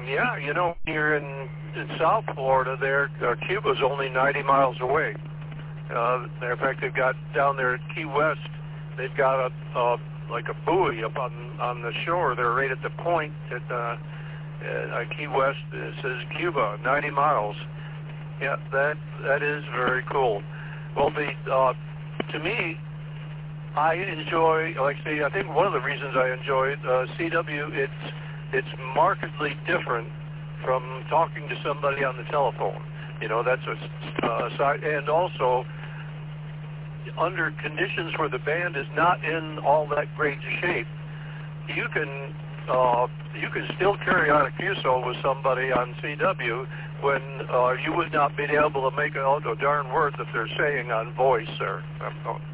Yeah, you know, here in South Florida, there, Cuba's only 90 miles away. Matter of fact, they've got down there at Key West, they've got like a buoy up on the shore. They're right at the point at Key West. It says Cuba, 90 miles. Yeah, that is very cool. Well, to me, I enjoy, like I say, I think one of the reasons I enjoy CW, it's markedly different from talking to somebody on the telephone. You know, that's a side, and also under conditions where the band is not in all that great shape, you can still carry on a QSO with somebody on CW when you would not be able to make out a darn word that they're saying on voice or